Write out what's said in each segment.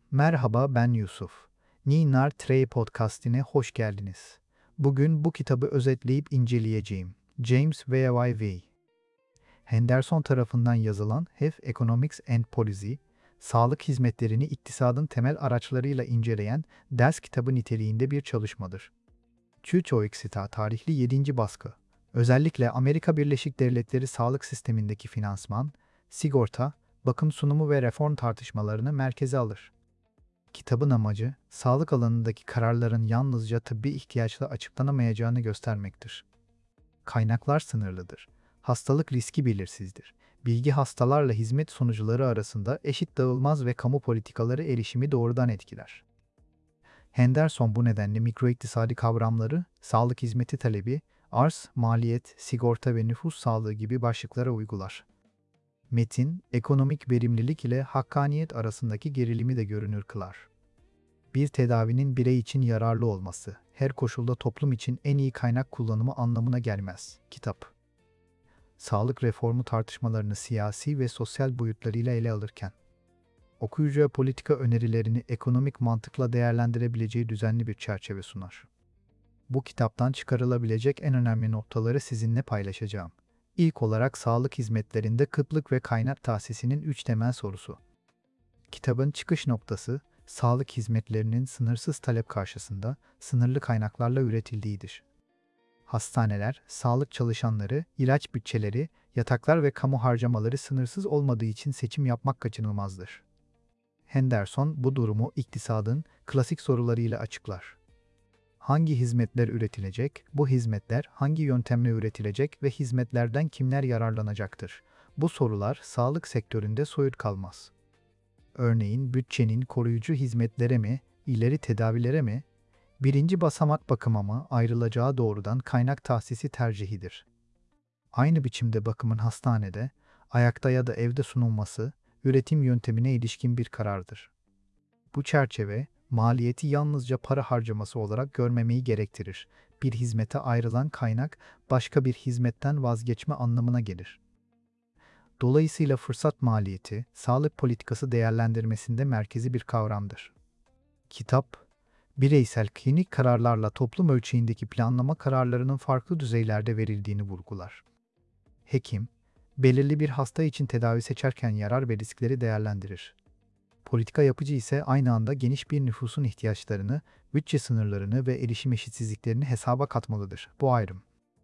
Merhaba, ben Yusuf. Ninar Trey Podcast'ine hoş geldiniz. Bugün bu kitabı özetleyip inceleyeceğim. James V. Henderson tarafından yazılan Health Economics and Policy, sağlık hizmetlerini iktisadın temel araçlarıyla inceleyen ders kitabı niteliğinde bir çalışmadır. Chuchoixita tarihli 7. baskı. Özellikle Amerika Birleşik Devletleri sağlık sistemindeki finansman, sigorta, bakım sunumu ve reform tartışmalarını merkeze alır. Kitabın amacı, sağlık alanındaki kararların yalnızca tıbbi ihtiyaçla açıklanamayacağını göstermektir. Kaynaklar sınırlıdır. Hastalık riski belirsizdir. Bilgi hastalarla hizmet sunucuları arasında eşit dağılmaz ve kamu politikaları erişimi doğrudan etkiler. Henderson bu nedenle mikroiktisadi kavramları, sağlık hizmeti talebi, arz, maliyet, sigorta ve nüfus sağlığı gibi başlıklara uygular. Metin, ekonomik verimlilik ile hakkaniyet arasındaki gerilimi de görünür kılar. Bir tedavinin birey için yararlı olması, her koşulda toplum için en iyi kaynak kullanımı anlamına gelmez. Kitap. Sağlık reformu tartışmalarını siyasi ve sosyal boyutlarıyla ele alırken, okuyucuya politika önerilerini ekonomik mantıkla değerlendirebileceği düzenli bir çerçeve sunar. Bu kitaptan çıkarılabilecek en önemli noktaları sizinle paylaşacağım. İlk olarak sağlık hizmetlerinde kıtlık ve kaynak tahsisinin 3 temel sorusu. Kitabın çıkış noktası, sağlık hizmetlerinin sınırsız talep karşısında sınırlı kaynaklarla üretildiğidir. Hastaneler, sağlık çalışanları, ilaç bütçeleri, yataklar ve kamu harcamaları sınırsız olmadığı için seçim yapmak kaçınılmazdır. Henderson bu durumu iktisadın klasik sorularıyla açıklar. Hangi hizmetler üretilecek, bu hizmetler hangi yöntemle üretilecek ve hizmetlerden kimler yararlanacaktır? Bu sorular sağlık sektöründe soyut kalmaz. Örneğin bütçenin koruyucu hizmetlere mi, ileri tedavilere mi, birinci basamak bakıma mı ayrılacağı doğrudan kaynak tahsisi tercihidir. Aynı biçimde bakımın hastanede, ayakta ya da evde sunulması, üretim yöntemine ilişkin bir karardır. Bu çerçeve, maliyeti yalnızca para harcaması olarak görmemeyi gerektirir. Bir hizmete ayrılan kaynak, başka bir hizmetten vazgeçme anlamına gelir. Dolayısıyla fırsat maliyeti, sağlık politikası değerlendirmesinde merkezi bir kavramdır. Kitap, bireysel klinik kararlarla toplum ölçeğindeki planlama kararlarının farklı düzeylerde verildiğini vurgular. Hekim, belirli bir hasta için tedavi seçerken yarar ve riskleri değerlendirir. Politika yapıcı ise aynı anda geniş bir nüfusun ihtiyaçlarını, bütçe sınırlarını ve erişim eşitsizliklerini hesaba katmalıdır. Bu ayrım,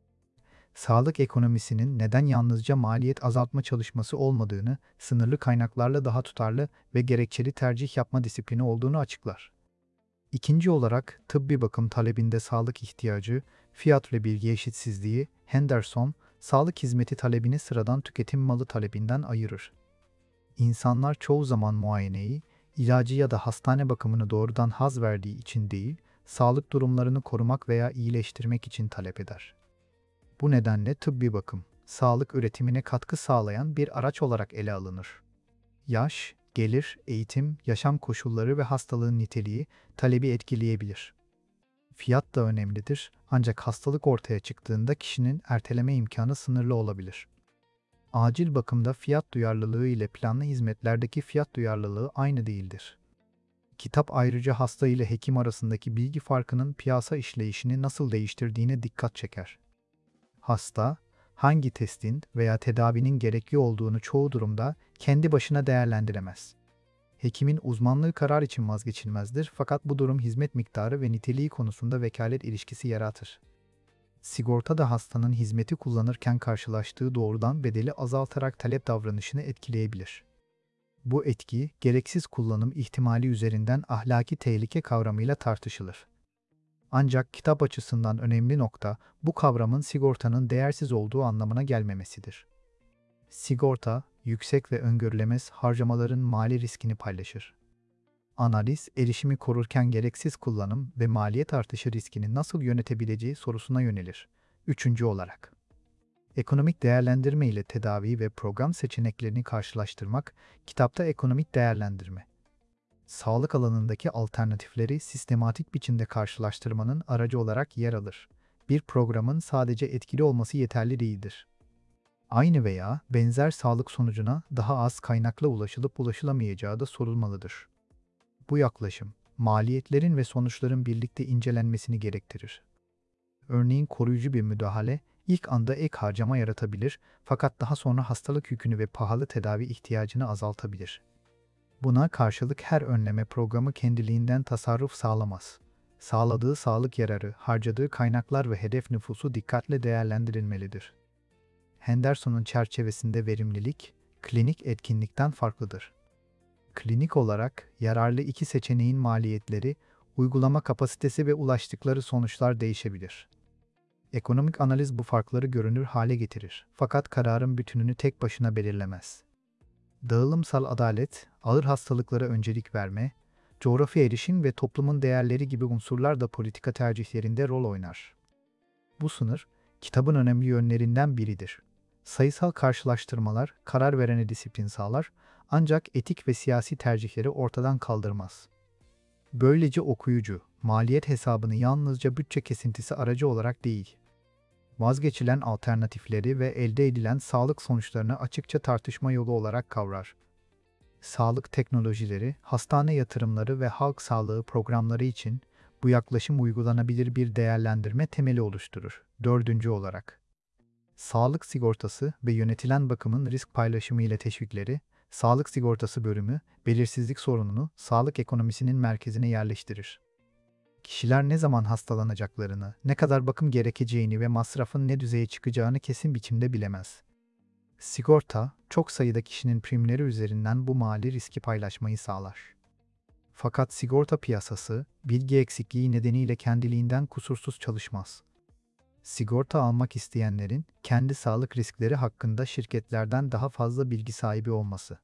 sağlık ekonomisinin neden yalnızca maliyet azaltma çalışması olmadığını, sınırlı kaynaklarla daha tutarlı ve gerekçeli tercih yapma disiplini olduğunu açıklar. İkinci olarak, tıbbi bakım talebinde sağlık ihtiyacı, fiyat ve bilgi eşitsizliği, Henderson, sağlık hizmeti talebini sıradan tüketim malı talebinden ayırır. İnsanlar çoğu zaman muayeneyi, ilacı ya da hastane bakımını doğrudan haz verdiği için değil, sağlık durumlarını korumak veya iyileştirmek için talep eder. Bu nedenle tıbbi bakım, sağlık üretimine katkı sağlayan bir araç olarak ele alınır. Yaş, gelir, eğitim, yaşam koşulları ve hastalığın niteliği talebi etkileyebilir. Fiyat da önemlidir, ancak hastalık ortaya çıktığında kişinin erteleme imkanı sınırlı olabilir. Acil bakımda fiyat duyarlılığı ile planlı hizmetlerdeki fiyat duyarlılığı aynı değildir. Kitap ayrıca hasta ile hekim arasındaki bilgi farkının piyasa işleyişini nasıl değiştirdiğine dikkat çeker. Hasta, hangi testin veya tedavinin gerekli olduğunu çoğu durumda kendi başına değerlendiremez. Hekimin uzmanlığı karar için vazgeçilmezdir, fakat bu durum hizmet miktarı ve niteliği konusunda vekalet ilişkisi yaratır. Sigorta da hastanın hizmeti kullanırken karşılaştığı doğrudan bedeli azaltarak talep davranışını etkileyebilir. Bu etki, gereksiz kullanım ihtimali üzerinden ahlaki tehlike kavramıyla tartışılır. Ancak kitap açısından önemli nokta, bu kavramın sigortanın değersiz olduğu anlamına gelmemesidir. Sigorta, yüksek ve öngörülemez harcamaların mali riskini paylaşır. Analiz, erişimi korurken gereksiz kullanım ve maliyet artışı riskini nasıl yönetebileceği sorusuna yönelir. Üçüncü olarak, ekonomik değerlendirme ile tedavi ve program seçeneklerini karşılaştırmak, kitapta ekonomik değerlendirme, sağlık alanındaki alternatifleri sistematik biçimde karşılaştırmanın aracı olarak yer alır. Bir programın sadece etkili olması yeterli değildir. Aynı veya benzer sağlık sonucuna daha az kaynakla ulaşılıp ulaşılamayacağı da sorulmalıdır. Bu yaklaşım, maliyetlerin ve sonuçların birlikte incelenmesini gerektirir. Örneğin koruyucu bir müdahale ilk anda ek harcama yaratabilir fakat daha sonra hastalık yükünü ve pahalı tedavi ihtiyacını azaltabilir. Buna karşılık her önleme programı kendiliğinden tasarruf sağlamaz. Sağladığı sağlık yararı, harcadığı kaynaklar ve hedef nüfusu dikkatle değerlendirilmelidir. Henderson'un çerçevesinde verimlilik, klinik etkinlikten farklıdır. Klinik olarak yararlı iki seçeneğin maliyetleri, uygulama kapasitesi ve ulaştıkları sonuçlar değişebilir. Ekonomik analiz bu farkları görünür hale getirir, fakat kararın bütününü tek başına belirlemez. Dağılımsal adalet, ağır hastalıklara öncelik verme, coğrafi erişim ve toplumun değerleri gibi unsurlar da politika tercihlerinde rol oynar. Bu sınır, kitabın önemli yönlerinden biridir. Sayısal karşılaştırmalar karar verene disiplin sağlar, ancak etik ve siyasi tercihleri ortadan kaldırmaz. Böylece okuyucu, maliyet hesabını yalnızca bütçe kesintisi aracı olarak değil, vazgeçilen alternatifleri ve elde edilen sağlık sonuçlarını açıkça tartışma yolu olarak kavrar. Sağlık teknolojileri, hastane yatırımları ve halk sağlığı programları için bu yaklaşım uygulanabilir bir değerlendirme temeli oluşturur. Dördüncü olarak, sağlık sigortası ve yönetilen bakımın risk paylaşımı ile teşvikleri, sağlık sigortası bölümü, belirsizlik sorununu sağlık ekonomisinin merkezine yerleştirir. Kişiler ne zaman hastalanacaklarını, ne kadar bakım gerekeceğini ve masrafın ne düzeye çıkacağını kesin biçimde bilemez. Sigorta, çok sayıda kişinin primleri üzerinden bu mali riski paylaşmayı sağlar. Fakat sigorta piyasası, bilgi eksikliği nedeniyle kendiliğinden kusursuz çalışmaz. Sigorta almak isteyenlerin kendi sağlık riskleri hakkında şirketlerden daha fazla bilgi sahibi olması,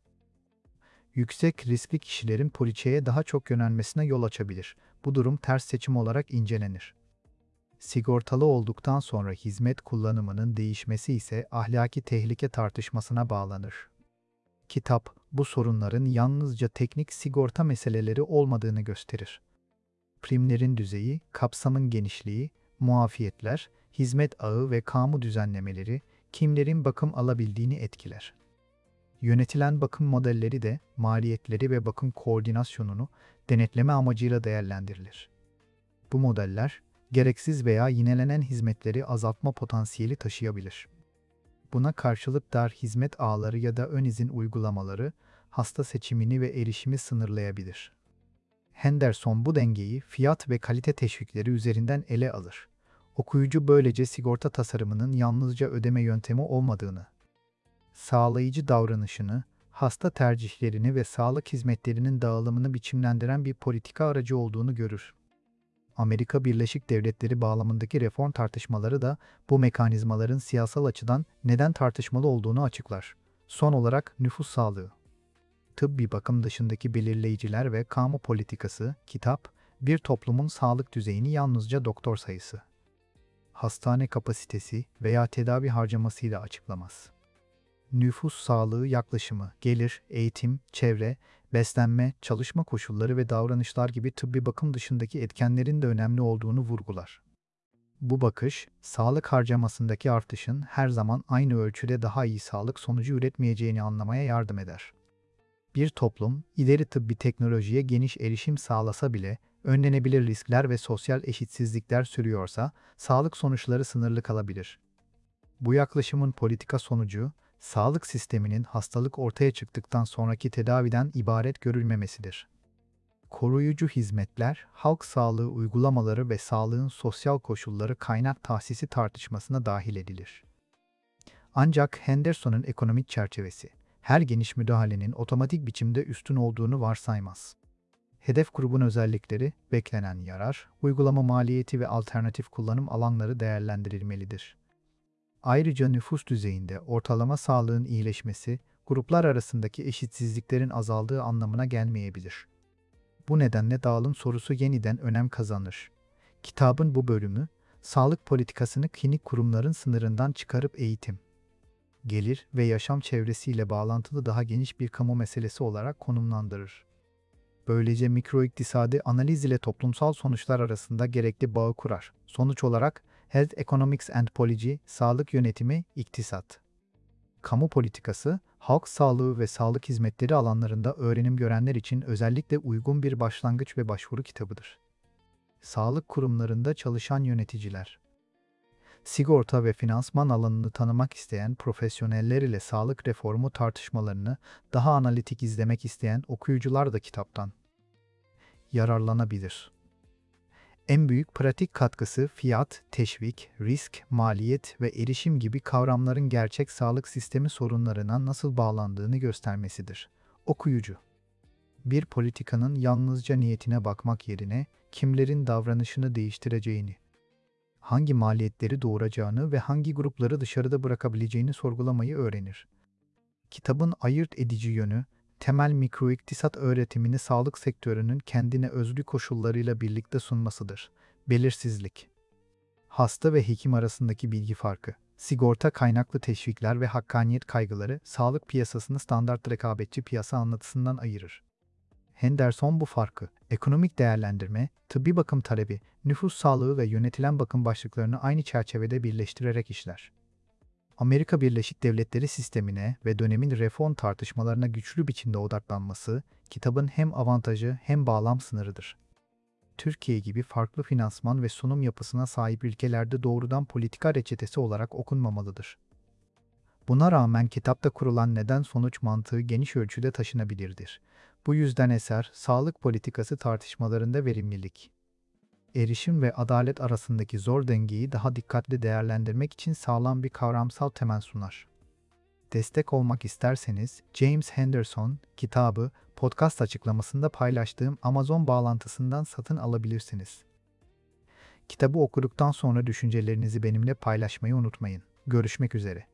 yüksek riskli kişilerin poliçeye daha çok yönelmesine yol açabilir. Bu durum ters seçim olarak incelenir. Sigortalı olduktan sonra hizmet kullanımının değişmesi ise ahlaki tehlike tartışmasına bağlanır. Kitap, bu sorunların yalnızca teknik sigorta meseleleri olmadığını gösterir. Primlerin düzeyi, kapsamın genişliği, muafiyetler, hizmet ağı ve kamu düzenlemeleri kimlerin bakım alabildiğini etkiler. Yönetilen bakım modelleri de maliyetleri ve bakım koordinasyonunu denetleme amacıyla değerlendirilir. Bu modeller, gereksiz veya yinelenen hizmetleri azaltma potansiyeli taşıyabilir. Buna karşılık dar hizmet ağları ya da ön izin uygulamaları hasta seçimini ve erişimi sınırlayabilir. Henderson bu dengeyi fiyat ve kalite teşvikleri üzerinden ele alır. Okuyucu böylece sigorta tasarımının yalnızca ödeme yöntemi olmadığını, sağlayıcı davranışını, hasta tercihlerini ve sağlık hizmetlerinin dağılımını biçimlendiren bir politika aracı olduğunu görür. Amerika Birleşik Devletleri bağlamındaki reform tartışmaları da bu mekanizmaların siyasal açıdan neden tartışmalı olduğunu açıklar. Son olarak nüfus sağlığı. Tıbbi bakım dışındaki belirleyiciler ve kamu politikası, kitap, bir toplumun sağlık düzeyini yalnızca doktor sayısı, hastane kapasitesi veya tedavi harcamasıyla açıklamaz. Nüfus sağlığı yaklaşımı, gelir, eğitim, çevre, beslenme, çalışma koşulları ve davranışlar gibi tıbbi bakım dışındaki etkenlerin de önemli olduğunu vurgular. Bu bakış, sağlık harcamasındaki artışın her zaman aynı ölçüde daha iyi sağlık sonucu üretmeyeceğini anlamaya yardım eder. Bir toplum, ileri tıbbi teknolojiye geniş erişim sağlasa bile, önlenebilir riskler ve sosyal eşitsizlikler sürüyorsa, sağlık sonuçları sınırlı kalabilir. Bu yaklaşımın politika sonucu, sağlık sisteminin hastalık ortaya çıktıktan sonraki tedaviden ibaret görülmemesidir. Koruyucu hizmetler, halk sağlığı uygulamaları ve sağlığın sosyal koşulları kaynak tahsisi tartışmasına dahil edilir. Ancak Henderson'un ekonomik çerçevesi, her geniş müdahalenin otomatik biçimde üstün olduğunu varsaymaz. Hedef grubun özellikleri, beklenen yarar, uygulama maliyeti ve alternatif kullanım alanları değerlendirilmelidir. Ayrıca nüfus düzeyinde ortalama sağlığın iyileşmesi, gruplar arasındaki eşitsizliklerin azaldığı anlamına gelmeyebilir. Bu nedenle dağılım sorusu yeniden önem kazanır. Kitabın bu bölümü, sağlık politikasını klinik kurumların sınırından çıkarıp eğitim, gelir ve yaşam çevresiyle bağlantılı daha geniş bir kamu meselesi olarak konumlandırır. Böylece mikroiktisadi analiz ile toplumsal sonuçlar arasında gerekli bağı kurar. Sonuç olarak, Health Economics and Policy, sağlık yönetimi, iktisat Kamu politikası, halk sağlığı ve sağlık hizmetleri alanlarında öğrenim görenler için özellikle uygun bir başlangıç ve başvuru kitabıdır. Sağlık kurumlarında çalışan yöneticiler, sigorta ve finansman alanını tanımak isteyen profesyoneller ile sağlık reformu tartışmalarını daha analitik izlemek isteyen okuyucular da kitaptan yararlanabilir. En büyük pratik katkısı fiyat, teşvik, risk, maliyet ve erişim gibi kavramların gerçek sağlık sistemi sorunlarına nasıl bağlandığını göstermesidir. Okuyucu, bir politikanın yalnızca niyetine bakmak yerine kimlerin davranışını değiştireceğini, hangi maliyetleri doğuracağını ve hangi grupları dışarıda bırakabileceğini sorgulamayı öğrenir. Kitabın ayırt edici yönü, temel mikroiktisat öğretimini sağlık sektörünün kendine özgü koşullarıyla birlikte sunmasıdır. Belirsizlik, hasta ve hekim arasındaki bilgi farkı, sigorta kaynaklı teşvikler ve hakkaniyet kaygıları sağlık piyasasını standart rekabetçi piyasa anlatısından ayırır. Henderson bu farkı, ekonomik değerlendirme, tıbbi bakım talebi, nüfus sağlığı ve yönetilen bakım başlıklarını aynı çerçevede birleştirerek işler. Amerika Birleşik Devletleri sistemine ve dönemin reform tartışmalarına güçlü biçimde odaklanması, kitabın hem avantajı hem bağlam sınırıdır. Türkiye gibi farklı finansman ve sunum yapısına sahip ülkelerde doğrudan politika reçetesi olarak okunmamalıdır. Buna rağmen kitapta kurulan neden-sonuç mantığı geniş ölçüde taşınabilirdir. Bu yüzden eser, sağlık politikası tartışmalarında verimlilik, erişim ve adalet arasındaki zor dengeyi daha dikkatli değerlendirmek için sağlam bir kavramsal temel sunar. Destek olmak isterseniz, James Henderson kitabı podcast açıklamasında paylaştığım Amazon bağlantısından satın alabilirsiniz. Kitabı okuduktan sonra düşüncelerinizi benimle paylaşmayı unutmayın. Görüşmek üzere.